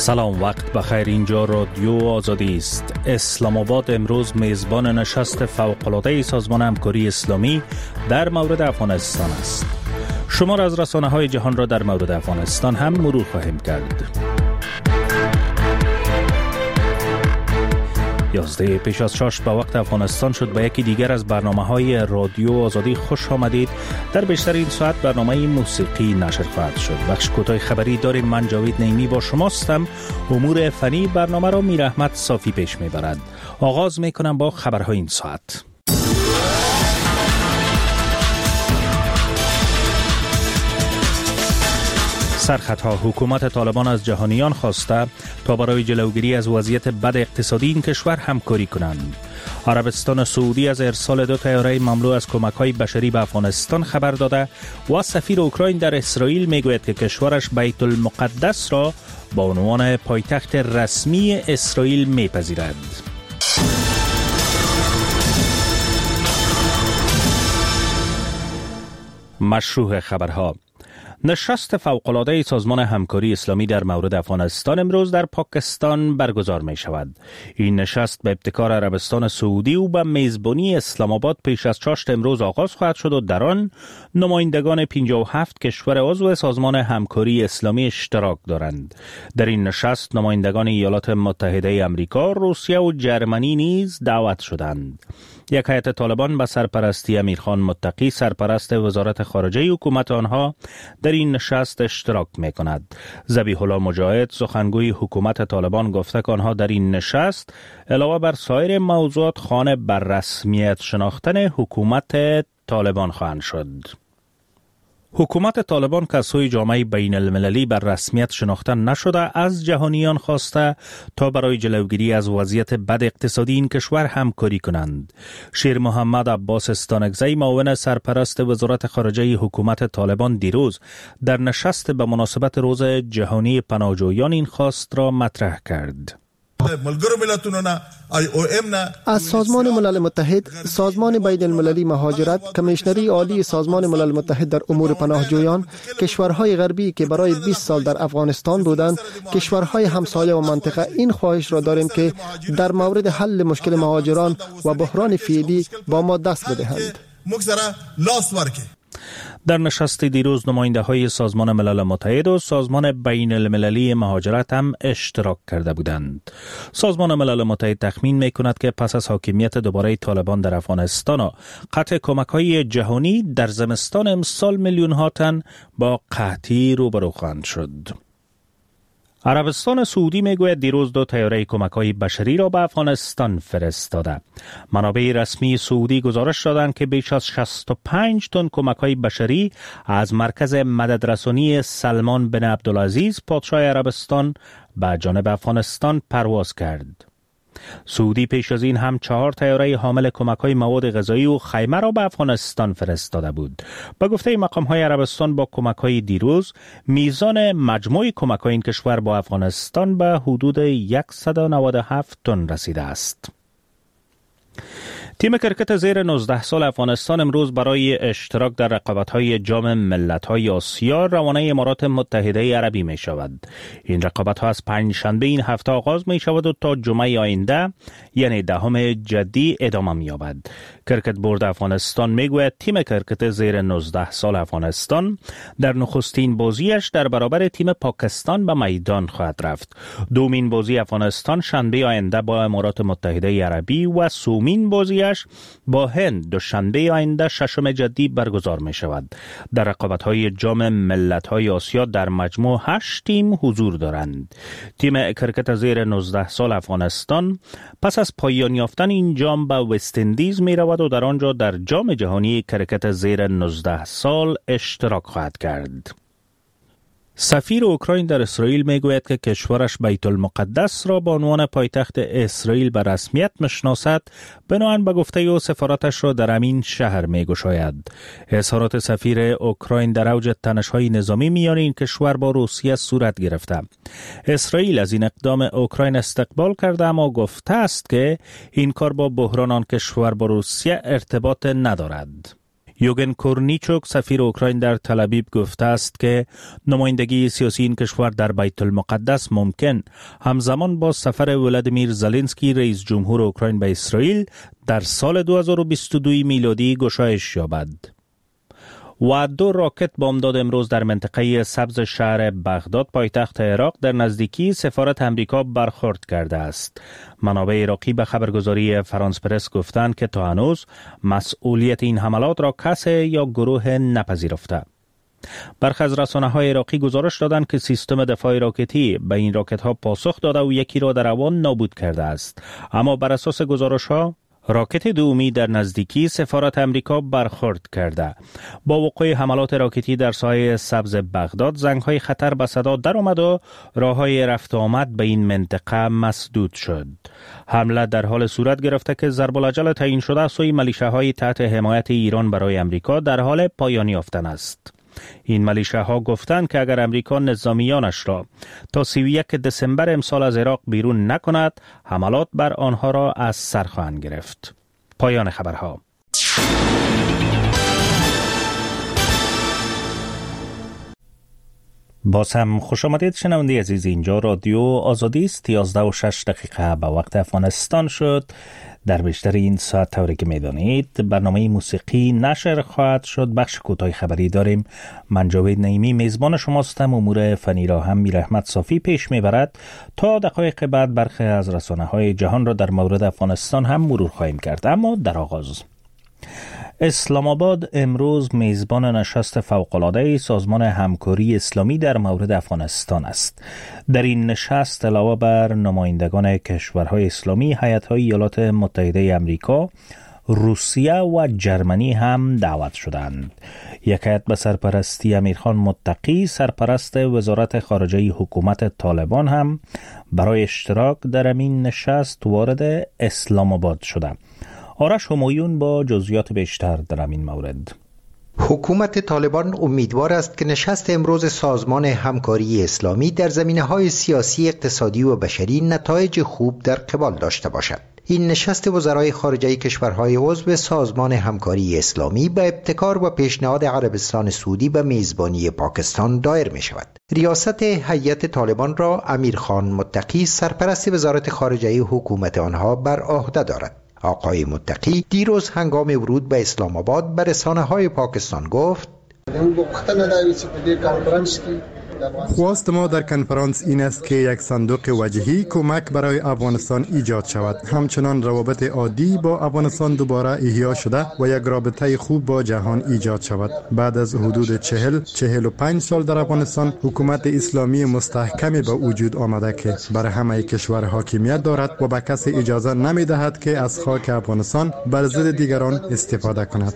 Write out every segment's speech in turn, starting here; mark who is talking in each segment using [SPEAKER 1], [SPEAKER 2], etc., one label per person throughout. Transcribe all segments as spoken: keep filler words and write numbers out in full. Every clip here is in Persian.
[SPEAKER 1] سلام، وقت بخیر. اینجا رادیو آزادی است. اسلام آباد امروز میزبان نشست فوق‌العاده سازمان همکاری اسلامی در مورد افغانستان است. شمار از رسانه‌های جهان را در مورد افغانستان هم مرور خواهیم کرد. یازده پیش از شش به وقت افغانستان شد. به یکی دیگر از برنامه‌های رادیو آزادی خوش آمدید. در بیشتر این ساعت برنامه موسیقی نشر خواهد شد. بخش کوتاه خبری داریم. من جاوید نعیمی با شماستم. امور فنی برنامه را میر احمد صافی پیش میبرد. آغاز میکنم با خبرهای این ساعت. سرخطها: حکومت طالبان از جهانیان خواسته تا برای جلوگیری از وضعیت بد اقتصادی این کشور همکاری کنند. عربستان سعودی از ارسال دو طیاره مملو از کمک‌های بشری به افغانستان خبر داده و سفیر اوکراین در اسرائیل میگوید که کشورش بیت المقدس را با عنوان پایتخت رسمی اسرائیل میپذیرد. مشروع خبرها: نشست فوق‌العاده سازمان همکاری اسلامی در مورد افغانستان امروز در پاکستان برگزار می شود. این نشست به ابتکار عربستان سعودی و به میزبانی اسلام آباد پیش از چاشت امروز آغاز خواهد شد و در آن نمایندگان پنجاه و هفت کشور عضو سازمان همکاری اسلامی اشتراک دارند. در این نشست نمایندگان ایالات متحده آمریکا، روسیه و جرمنی نیز دعوت شدند. یک هیئت طالبان به سرپرستی امیرخان متقی، سرپرست وزارت خارجه حکومت آنها، در این نشست اشتراک می کند. ذبیح الله مجاهد، سخنگوی حکومت طالبان، گفته که آنها در این نشست علاوه بر سایر موضوعات خواهان بر رسمیت شناختن حکومت طالبان خواهند شد. حکومت طالبان که از سوی جامعه بین المللی بر رسمیت شناخته نشده از جهانیان خواسته تا برای جلوگیری از وضعیت بد اقتصادی این کشور همکاری کنند. شیر محمد عباس استانکزی، معاون سرپرست وزارت خارجه حکومت طالبان، دیروز در نشست به مناسبت روز جهانی پناهجویان این خواست را مطرح کرد.
[SPEAKER 2] از سازمان ملل متحد، سازمان بین المللی مهاجرت، کمیشنری عالی سازمان ملل متحد در امور پناهجویان، کشورهای غربی که برای بیست سال در افغانستان بودند، کشورهای همسایه و منطقه این خواهش را داریم که در مورد حل مشکل مهاجران و بحران فعلی با ما دست بدهند.
[SPEAKER 1] در نشست دیروز نماینده های سازمان ملل متحد و سازمان بین المللی مهاجرت هم اشتراک کرده بودند. سازمان ملل متحد تخمین می کند که پس از حاکمیت دوباره طالبان در افغانستان و قطع کمک های جهانی در زمستان امسال میلیون ها تن با قحطی روبرو خواهند شد. عربستان سعودی میگوید دیروز دو طیاره کمک‌های بشری را به افغانستان فرستاده. منابع رسمی سعودی گزارش دادند که بیش از شصت و پنج تن کمک‌های بشری از مرکز مددرسانی سلمان بن عبدالعزیز پادشاه عربستان به جانب افغانستان پرواز کرد. سعودی پیش از این هم چهار طیاره حامل کمک‌های مواد غذایی و خیمه را به افغانستان فرستاده بود. به گفته مقام‌های عربستان با کمک‌های دیروز میزان مجموع کمک‌های این کشور با افغانستان به حدود صد و نود و هفت تن رسیده است. تیم کرکت زیر نوزده سال افغانستان امروز برای اشتراک در رقابت‌های جام ملت‌های آسیا روانه امارات متحده عربی می شود. این رقابت‌ها از پنج شنبه این هفته آغاز می شود و تا جمعه آینده یعنی دهم جدی ادامه می یابد. کرکت بورد افغانستان می گوید تیم کرکت زیر نوزده سال افغانستان در نخستین بازیش در برابر تیم پاکستان به میدان خواهد رفت. دومین بازی افغانستان شنبه آینده با امارات متحده عربی و سومین بازی با هند دوشنبه آینده ششم جدی برگزار می شود. در رقابت‌های جام ملت‌های آسیا در مجموع هشت تیم حضور دارند. تیم کرکت زیر نوزده سال افغانستان پس از پایان یافتن این جام به وست اندیز می رود و در آنجا در جام جهانی کرکت زیر نوزده سال اشتراک خواهد کرد. سفیر اوکراین در اسرائیل میگوید که کشورش بیت المقدس را به عنوان پایتخت اسرائیل به رسمیت میشناسد، بنابراین به گفته او سفارتش را در همین شهر میگشاید. اظهارات سفیر اوکراین در اوج تنش‌های نظامی میان این کشور با روسیه صورت گرفته. اسرائیل از این اقدام اوکراین استقبال کرده اما گفته است که این کار با بحران آن کشور با روسیه ارتباط ندارد. یوگن کورنیچوک سفیر اوکراین در تل آویو گفته است که نمایندگی سیاسی این کشور در بیت المقدس ممکن همزمان با سفر ولادیمیر زلنسکی رئیس جمهور اوکراین به اسرائیل در سال دو هزار و بیست و دو میلادی گشایش یابد. و دو راکت بامداد امروز در منطقه سبز شهر بغداد پایتخت عراق در نزدیکی سفارت امریکا برخورد کرده است. منابع عراقی به خبرگزاری فرانس پرس گفتند که تا هنوز مسئولیت این حملات را کسی یا گروه نپذیرفته. برخی از رسانه‌های عراقی گزارش دادند که سیستم دفاع راکتی به این راکت‌ها پاسخ داده و یکی را در هوا نابود کرده است. اما بر اساس گزارش‌ها راکت دومی در نزدیکی سفارت امریکا برخورد کرده. با وقوع حملات راکتی در ساحه سبز بغداد زنگ‌های خطر به صدا در آمد و راه‌های رفت و آمد به این منطقه مسدود شد. حمله در حال صورت گرفته که ضرب الاجل تعیین شده سوی ملیشه‌های تحت حمایت ایران برای امریکا در حال پایانی یافتن است. این ملیشه‌ها گفتند که اگر امریکا نظامیانش را تا سی و یک دسامبر امسال از عراق بیرون نکند، حملات بر آنها را از سر خواهند گرفت. پایان خبرها. باز هم خوش آمدید شنونده عزیز، اینجا رادیو آزادی است. یازده و شش دقیقه به وقت افغانستان شد. در بیشتر این ساعت طوری که میدانید برنامه موسیقی نشر خواهد شد. بخش کوتاه خبری داریم. من جاوید نعیمی میزبان شماستم. امور فنی را هم میر احمد صافی پیش میبرد. تا دقایق بعد برخی از رسانه‌های جهان را در مورد افغانستان هم مرور خواهیم کرد. اما در آغاز اسلام آباد امروز میزبان نشست فوق‌العاده سازمان همکاری اسلامی در مورد افغانستان است. در این نشست علاوه بر نمایندگان کشورهای اسلامی، هیئت‌های ایالات متحده آمریکا، روسیه و جرمنی هم دعوت شدند. یک هیئت به سرپرستی امیرخان متقی، سرپرست وزارت خارجه حکومت طالبان، هم برای اشتراک در این نشست وارد اسلام آباد شده. آرش همایون با جزئیات بیشتر در این مورد.
[SPEAKER 3] حکومت طالبان امیدوار است که نشست امروز سازمان همکاری اسلامی در زمینه‌های سیاسی، اقتصادی و بشری نتایج خوب در قبال داشته باشد. این نشست وزرای خارجه کشورهای عضو سازمان همکاری اسلامی به ابتکار و پیشنهاد عربستان سعودی به میزبانی پاکستان دایر می شود. ریاست هیئت طالبان را امیرخان متقی، سرپرست وزارت خارجه حکومت آنها، بر عهده دارد. آقای متقی دیروز هنگام ورود به اسلام آباد به رسانه‌های پاکستان گفت:
[SPEAKER 4] خواست ما در کنفرانس این است که یک صندوق وجهی کمک برای افغانستان ایجاد شود. همچنان روابط عادی با افغانستان دوباره احیا شده و یک رابطه خوب با جهان ایجاد شود. بعد از حدود چهل چهل و پنج سال در افغانستان، حکومت اسلامی مستحکمی به وجود آمده که بر همه کشور حاکمیت دارد و به کسی اجازه نمی دهد که از خاک افغانستان بر ضد دیگران استفاده کند.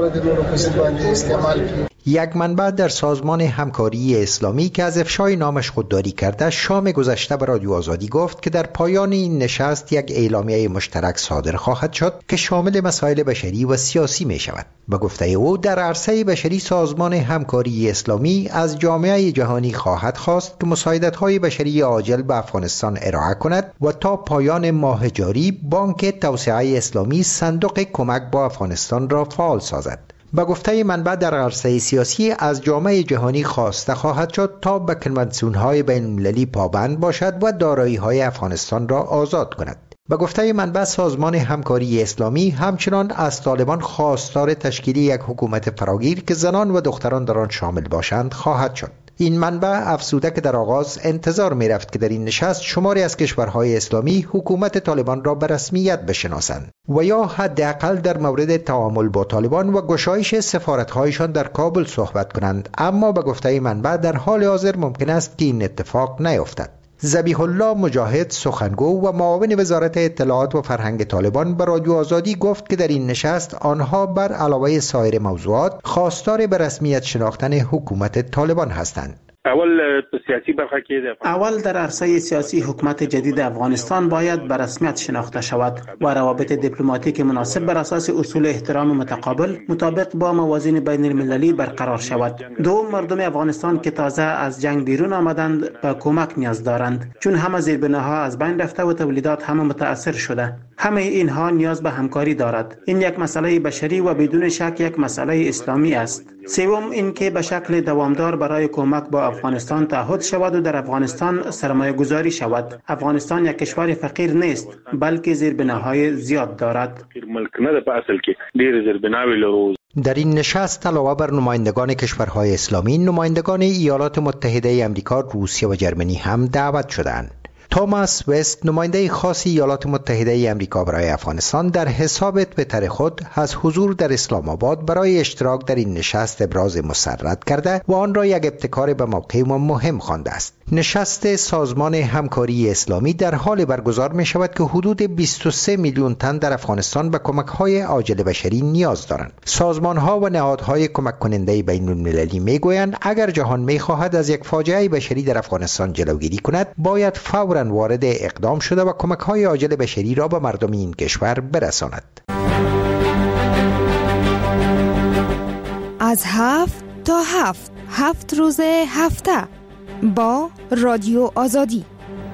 [SPEAKER 3] یک منبع در سازمان همکاری اسلامی که از افشای نامش خودداری کرده، شام گذشته به رادیو آزادی گفت که در پایان این نشست یک اعلامیه مشترک صادر خواهد شد که شامل مسائل بشری و سیاسی می شود. به گفته او، در عرصه بشری سازمان همکاری اسلامی از جامعه جهانی خواهد خواست که مساعدت‌های بشری عاجل به افغانستان ارائه کند و تا پایان ماه جاری بانک توسعه اسلامی صندوق کمک با افغانستان را فعال سازد. به گفته منبع در عرصه سیاسی از جامعه جهانی خواسته خواهد شد تا به کنوانسیون‌های بین‌المللی پابند باشد و دارایی‌های افغانستان را آزاد کند. به گفته منبع سازمان همکاری اسلامی همچنان از طالبان خواستار تشکیل یک حکومت فراگیر که زنان و دختران در آن شامل باشند خواهد شد. این منبع افزوده که در آغاز انتظار می رفت که در این نشست شماری از کشورهای اسلامی حکومت طالبان را به رسمیت بشناسند و یا حداقل در مورد تعامل با طالبان و گشایش سفارت‌هایشان در کابل صحبت کنند، اما به گفته منبع در حال حاضر ممکن است که این اتفاق نیفتد. ذبیح الله مجاهد، سخنگو و معاون وزارت اطلاعات و فرهنگ طالبان، به رادیو آزادی گفت که در این نشست آنها بر علاوه سایر موضوعات خواستار به رسمیت شناختن حکومت طالبان هستند.
[SPEAKER 5] Uh, اول سیاسی برخه کې
[SPEAKER 6] اول در عرصه سیاسی حکومت جدید افغانستان باید به رسمیت شناخته شود و روابط دیپلماتیک مناسب بر اساس اصول احترام متقابل مطابق با موازین بین المللی برقرار شود. دوم، مردم افغانستان که تازه از جنگ بیرون آمدند به کمک نیاز دارند، چون همه زیربناها از بین رفته و تولیدات همه متاثر شده. همه اینها نیاز به همکاری دارد. این یک مسئله بشری و بدون شک یک مسئله اسلامی است. سوم، اینکه به شکل دوامدار برای کمک با افغانستان تعهد شود و در افغانستان سرمایه گذاری شود. افغانستان یک کشور فقیر نیست، بلکه زیربناهای زیاد دارد.
[SPEAKER 3] در این نشست علاوه بر نمایندگان کشورهای اسلامی، نمایندگان ایالات متحده آمریکا، روسیه و جرمنی هم دعوت شدند. توماس وست، نماینده خاص ایالات متحده آمریکا برای افغانستان، در حساب توییتر خود از حضور در اسلام آباد برای اشتراک در این نشست ابراز مسرت کرده و آن را یک ابتکار به موقع و مهم خوانده است. نشست سازمان همکاری اسلامی در حال برگزار می شود که حدود بیست و سه میلیون تن در افغانستان به کمک‌های عاجل بشری نیاز دارند. سازمان‌ها و نهادهای کمک کننده بین المللی می گویند اگر جهان می خواهد از یک فاجعه بشری در افغانستان جلوگیری کند، باید فوراً وارد اقدام شده و کمک‌های عاجل بشری را به مردم این کشور برساند.
[SPEAKER 7] از هفت تا هفت هفت روز هفته با رادیو آزادی.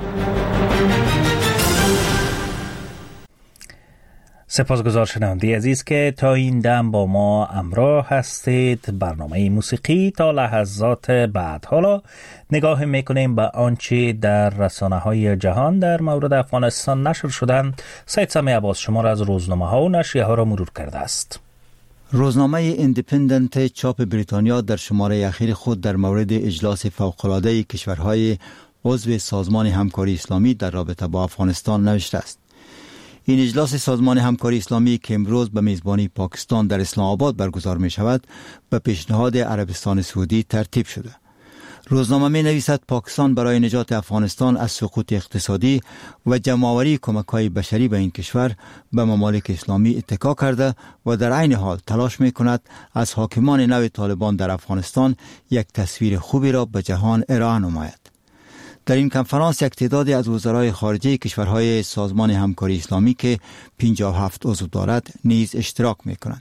[SPEAKER 1] سپاسگزار شنونده عزیز که تا این دم با ما همراه هستید. برنامه موسیقی تا لحظات بعد. حالا نگاه میکنیم به آنچه در رسانه های جهان در مورد افغانستان نشر شدند. سید سمی عباس شما را از روزنامه ها و نشریه ها را مرور کرده است.
[SPEAKER 8] روزنامه ایندیپندنت چاپ بریتانیا در شماره اخیر خود در مورد اجلاس فوق‌العاده کشورهای عضو سازمان همکاری اسلامی در رابطه با افغانستان نوشته است. این اجلاس سازمان همکاری اسلامی که امروز به میزبانی پاکستان در اسلام آباد برگزار می شود، به پیشنهاد عربستان سعودی ترتیب شده. روزنامه می نویسد پاکستان برای نجات افغانستان از سقوط اقتصادی و جمع‌آوری کمک‌های بشری به این کشور به ممالک اسلامی اتکا کرده و در عین حال تلاش می کند از حاکمان نو طالبان در افغانستان یک تصویر خوبی را به جهان ارائه نماید. در این کنفرانس یک تعدادی از وزرای خارجه کشورهای سازمان همکاری اسلامی که پنجاه و هفت عضو دارد نیز اشتراک می کنند.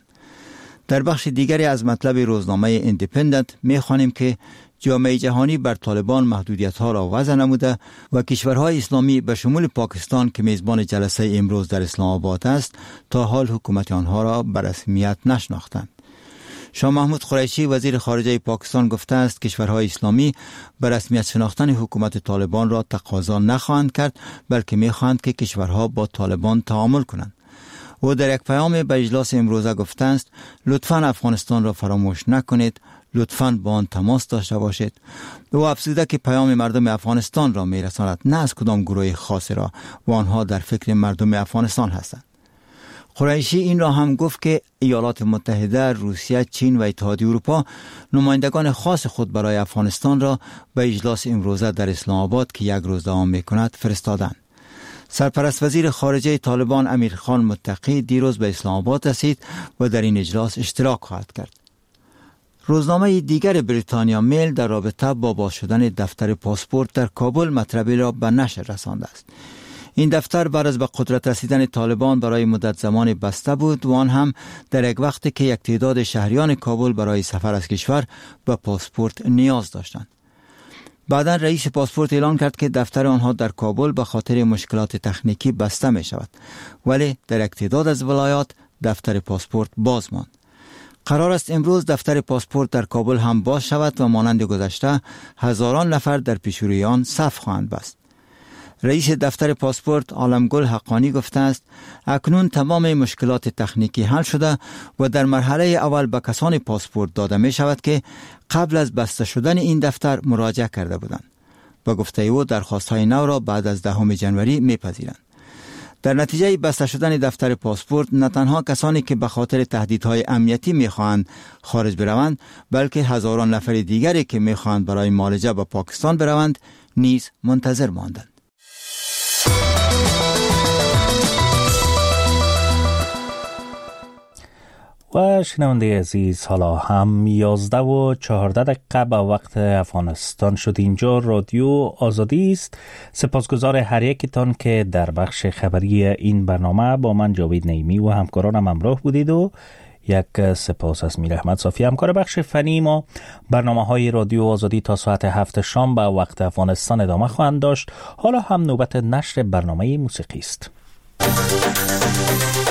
[SPEAKER 8] در بخش دیگری از مطلب روزنامه ایندیپندنت می خوانیم که جامعه جهانی بر طالبان محدودیت‌ها را وضع نموده و کشورهای اسلامی به شمول پاکستان که میزبان جلسه امروز در اسلام آباد است تا حال حکومت آنها را به رسمیت نشناختند. شاه محمود قریشی وزیر خارجه پاکستان گفته است کشورهای اسلامی به رسمیت شناختن حکومت طالبان را تقاضا نخواهند کرد، بلکه می‌خواهند که کشورها با طالبان تعامل کنند. او در یک پیام به اجلاس امروزه گفته است لطفاً افغانستان را فراموش نکنید، لطفاً با آن تماس داشته باشید. او افزوده که پیام مردم افغانستان را میرساند، نه از کدام گروه خاصی را، و آنها در فکر مردم افغانستان هستند. قریشی این را هم گفت که ایالات متحده، روسیه، چین و اتحادیه اروپا نمایندگان خاص خود برای افغانستان را به اجلاس امروزه در اسلام آباد که یک روز دوام می‌کند فرستادند. سرپرست وزیر خارجه طالبان امیرخان متقی دیروز به اسلام آباد رسید و در این اجلاس اشتراک خواهد کرد. روزنامه دیگر بریتانیا میل در رابطه با باز شدن دفتر پاسپورت در کابل مطلبی را به نشر رسانده است. این دفتر بعد از به قدرت رسیدن طالبان برای مدت زمان بسته بود و آن هم در یک وقتی که یک تعداد شهریان کابل برای سفر از کشور به پاسپورت نیاز داشتند. بعدا رئیس پاسپورت اعلان کرد که دفتر آنها در کابل به خاطر مشکلات تکنیکی بسته می شود، ولی در یک تعداد از ولایات دفتر پاسپورت باز ماند. قرار است امروز دفتر پاسپورت در کابل هم باز شود و مانند گذشته هزاران نفر در پیشروی آن صف خواهند بست. رئیس دفتر پاسپورت عالمگل حقانی گفته است اکنون تمام مشکلات تکنیکی حل شده و در مرحله اول به کسان پاسپورت داده می شود که قبل از بسته شدن این دفتر مراجعه کرده بودند. با گفته او درخواست‌های نو را بعد از دهم ژانویه می‌پذیرند. در نتیجه بسته شدن دفتر پاسپورت نه تنها کسانی که به خاطر تهدیدهای امنیتی می‌خواهند خارج بروند، بلکه هزاران نفر دیگری که می‌خواهند برای معالجه به پاکستان بروند نیز منتظر ماندند.
[SPEAKER 1] و شنونده عزیز، حالا هم یازده و چهارده دقیقه به وقت افغانستان شد. اینجا رادیو آزادی است. سپاسگزار هر یکتان که در بخش خبری این برنامه با من جاوید نعیمی و همکارانم همراه بودید و یک سپاس از میر احمد صافی همکار بخش فنی ما. برنامه های رادیو آزادی تا ساعت هفت شام به وقت افغانستان ادامه خواهند داشت. حالا هم نوبت نشر برنامه موسیقی است.